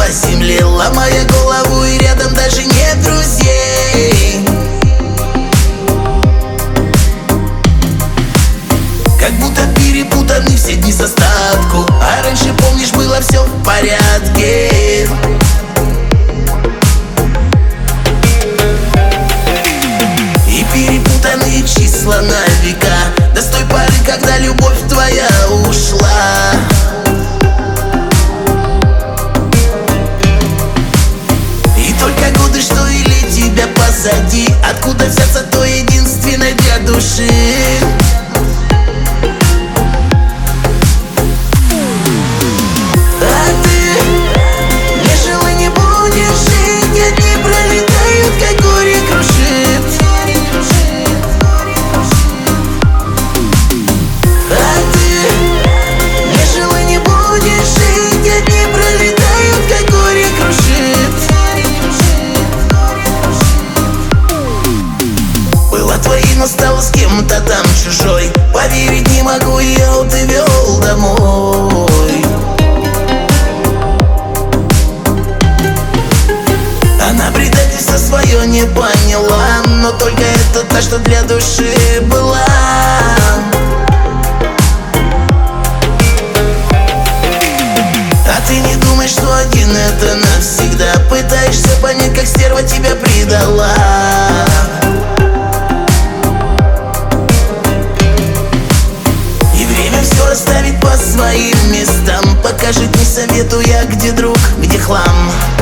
по земле, ломая голову, и рядом даже нет друзей. Как будто перепутаны все дни с остатку, а раньше, помнишь, было все в порядке. И перепутанные числа на века, до с той поры, когда любовь твоя ушла. И только годы, что или тебя позади, откуда взяться то единственное для души. Но стала с кем-то там чужой. Поверить не могу, я увел домой. Она предательство свое не поняла, но только это та, что для души была. А ты не думай, что один это навсегда. Пытаешься понять, как стерва тебя предала. Расставить по своим местам, покажет, не советую я, где друг, где хлам.